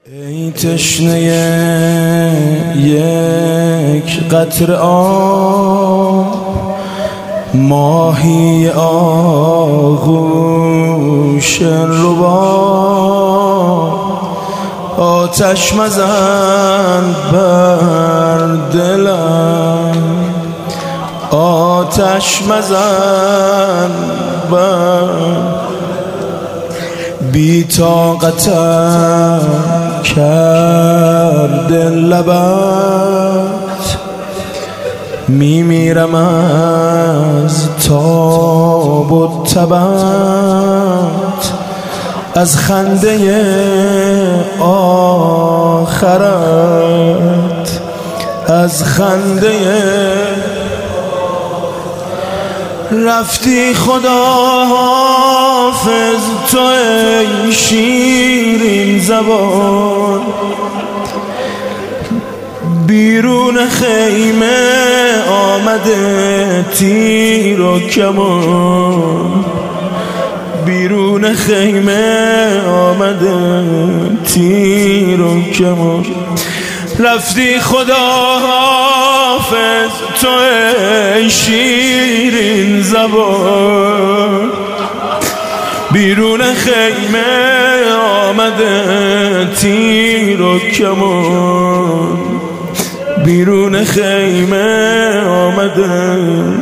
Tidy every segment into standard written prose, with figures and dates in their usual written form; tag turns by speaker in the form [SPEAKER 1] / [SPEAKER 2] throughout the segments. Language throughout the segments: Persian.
[SPEAKER 1] ای تشنه یک قطره آب، ماهی آغوش رباب، آتش مزن بر دلم، آتش مزن بر بی طاقتم کرده لبت، میمیرم از تاب و تبت، از خنده آخرت، از خنده رفتی خدا حافظ تو ای شیرین زبان، بیرون خیمه آمده تیر و کمان، بیرون خیمه آمده تیر و کمان، رفتی خدا حافظ تو ای شیرین زبان، بیرون خیمه آمده تیر و کمان، بیرون خیمه آمده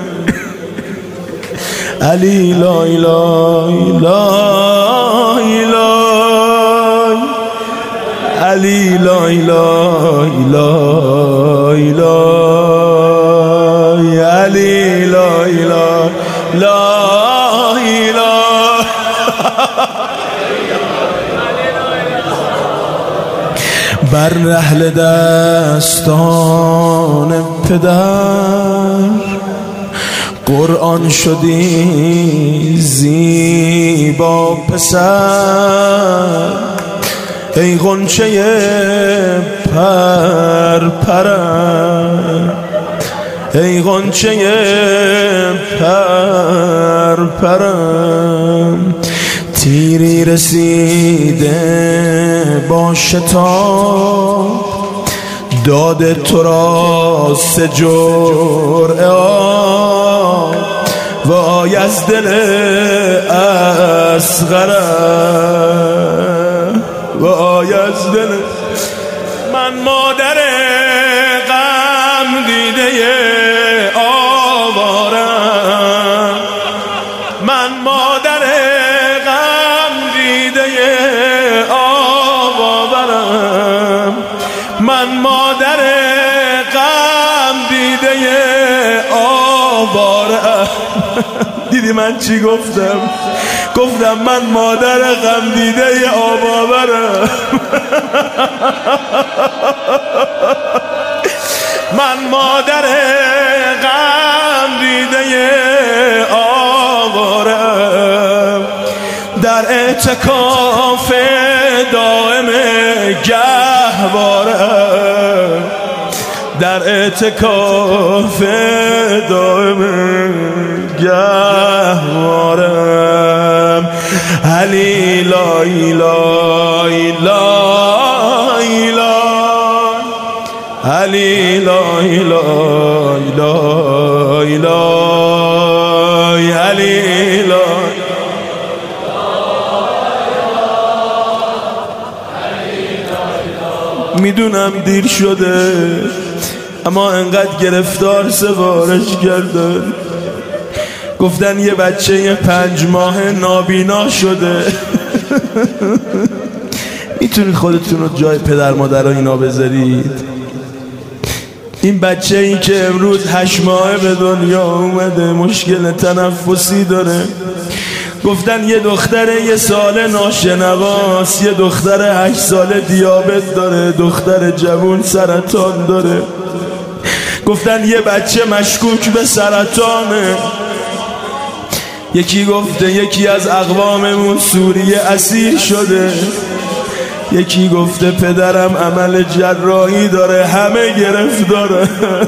[SPEAKER 1] علی لای لای لای لای، علی لای لای لای لای، علی لای لای لای لای. بر رحل دستان پدر قرآن شدی زیبا پسر، ای غنچه پرپرم، ای غنچه پرپرم، تیری رسیده با شتاب، داده تو را سه جرعه آب، وای از دل اصغرم، وای از دل من مادر غم دیده آوارم، من مادر غم دیده آوارم، من مادر غم دیده آوارم. دیدی من چی گفتم؟ گفتم من مادر غم دیده آوارم. من مادر غم دیده آوارم، در اعتکاف دائم گهوارم، در اعتکاف دائم گهوارم، علی لای لای لای لای، علی لای لای لای لای، علی لای. میدونم دیر شده اما انقدر گرفتار سوارش کردن، گفتن یه بچه 5 ماه نابینا شده. میتونید خودتون رو جای پدر مادر اینا بذارید؟ این بچه این که امروز 8 ماه به دنیا اومده مشکل تنفسی داره، گفتن یه دختر 1 ساله ناشنواست، یه دختر 8 ساله دیابت داره، دختر جوون سرطان داره، گفتن یه بچه مشکوک به سرطانه، یکی گفته یکی از اقواممون سوریه اسیر شده، یکی گفته پدرم عمل جراحی داره، همه گرفتاره.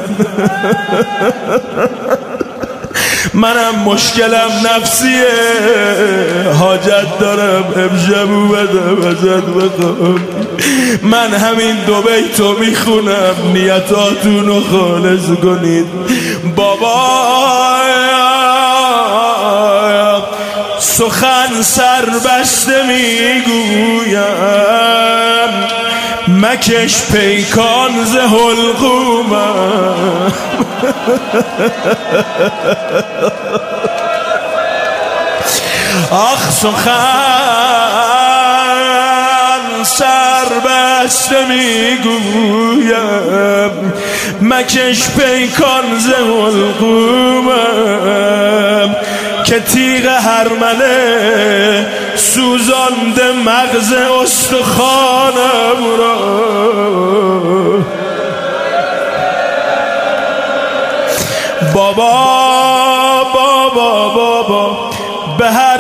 [SPEAKER 1] منم مشکلم نفسیه، حاجت دارم امشب اومدم ازت بخوام من همین دو بیتو میخونم نیتاتونو خالص کنید. بابا سخن سربسته میگویم مکش پیکان ز حلقومم. آخ سخن سربسته میگویم مکش پیکان ز حلقومم که تیغ هرمله سوزانده مغز استخوانم را. بابا بابا بابا به هر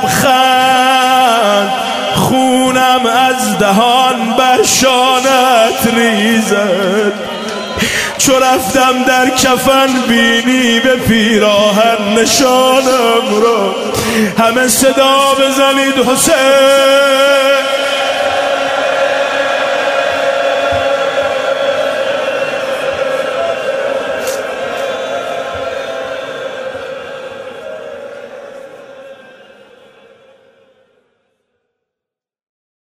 [SPEAKER 1] لبخند خونم از دهان بر شانت ریزد. چو رفتم در کفن بینی به پیراهن نشانم را. همه صدا بزنید حسین